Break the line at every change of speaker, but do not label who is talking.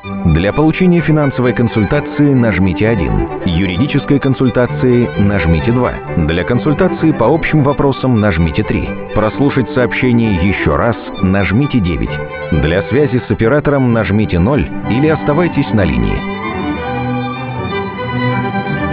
Для получения финансовой консультации нажмите 1. Юридической консультации нажмите 2. Для консультации по общим вопросам нажмите 3. Прослушать сообщение еще раз нажмите 9. Для связи с оператором нажмите 0 или оставайтесь на линии.